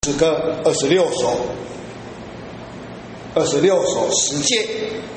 诗歌26首，26首10诫。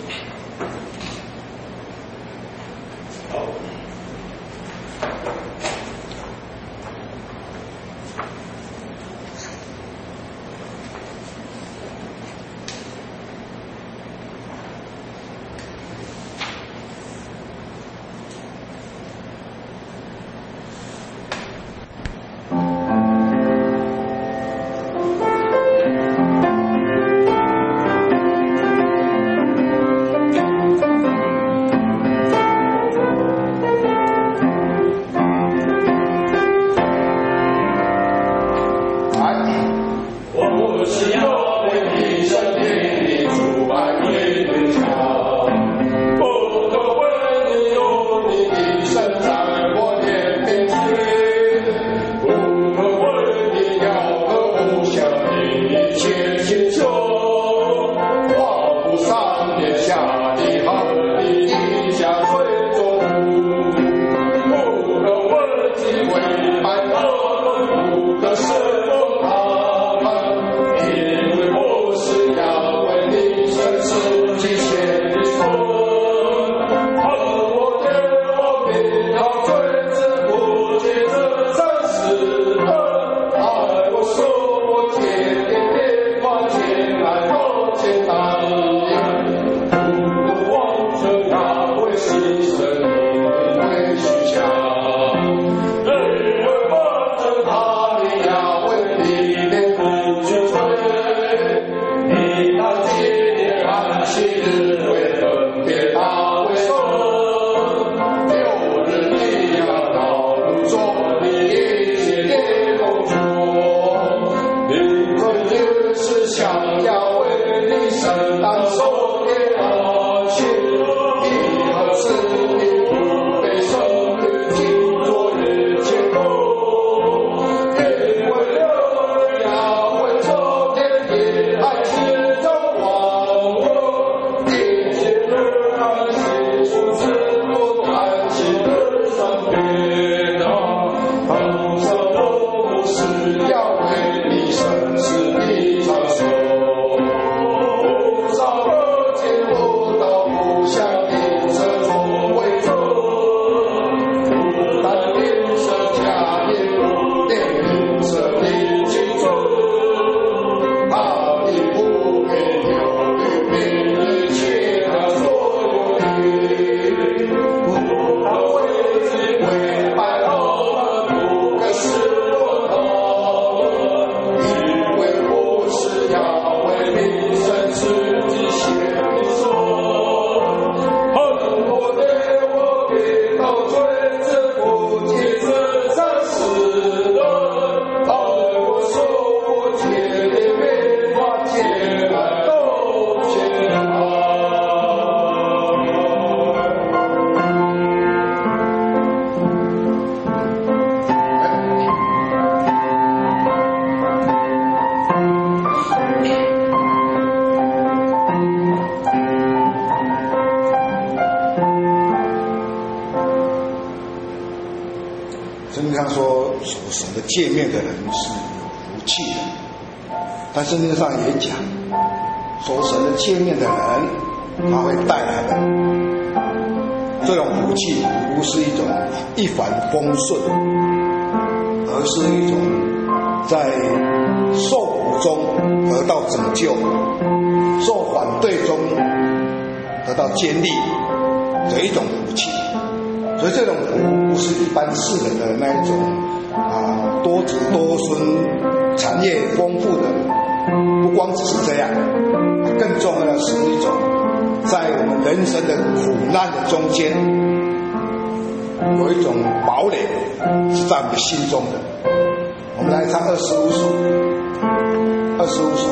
圣经上说，守神的诫命的人是有福气的。但圣经上也讲，守神的诫命的人，他会带来的这种福气，不是一种一帆风顺，而是一种在受苦中得到拯救，受反对中得到坚立的一种福气。所以这种福不是一般世人的那一种多子多孙、产业丰富的，不光只是这样，更重要的是一种在我们人生的苦难的中间，有一种堡垒是在我们心中的。我们来唱25首，25首。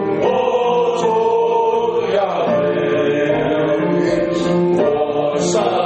上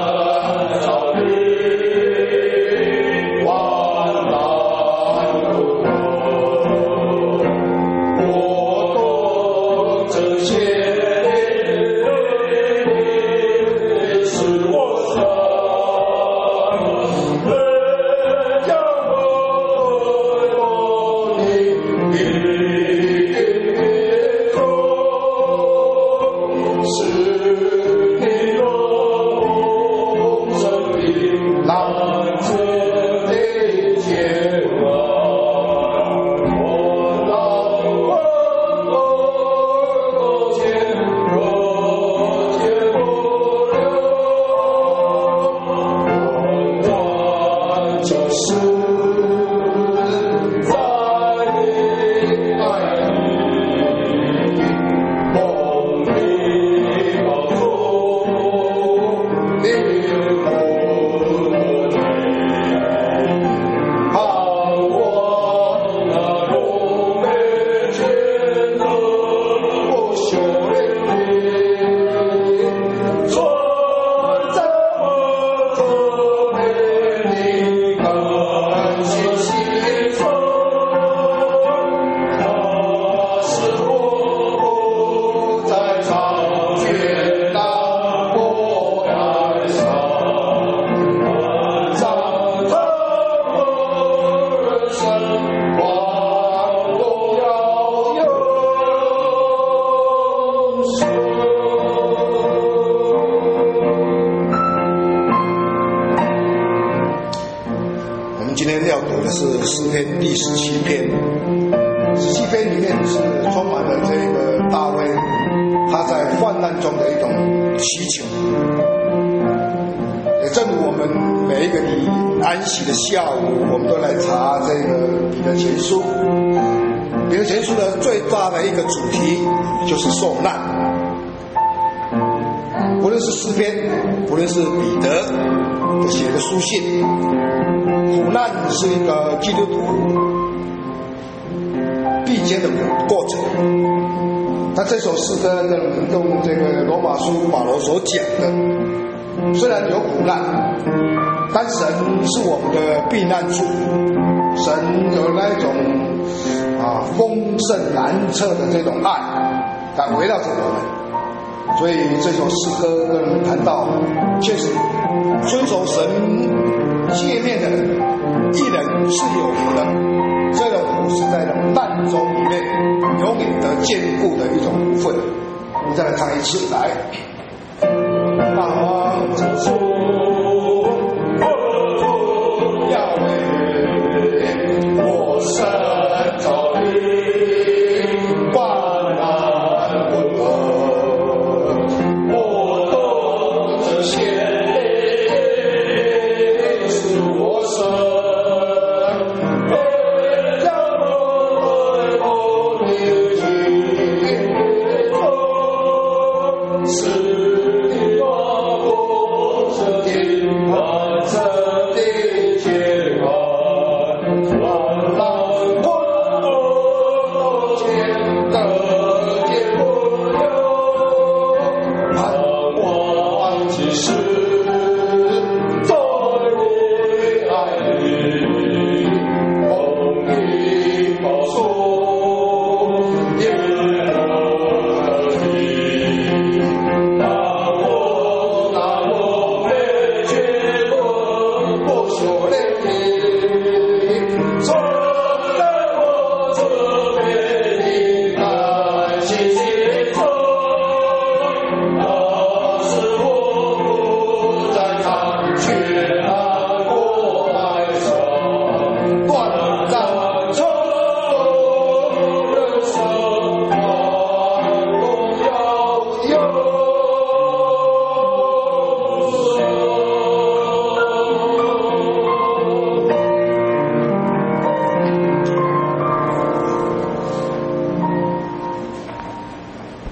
今天要读的是诗篇第17篇，17篇里面是充满了这个大卫他在患难中的一种祈求。也正如我们每一个礼安息的下午，我们都来查这个彼得前书。彼得前书的最大的一个主题就是受难，不论是诗篇，不论是彼得写的书信，苦难是一个基督徒必经的过程。但这首诗歌用这个罗马书保罗所讲的，虽然有苦难，但神是我们的避难处，神有那一种丰盛难测的这种爱来围绕着我们。所以这首诗歌跟我们谈到，确实遵守神诫命的人，一人是有福的。这种福是在难中里面永远得坚固的一种福分。我们再来唱一次，来。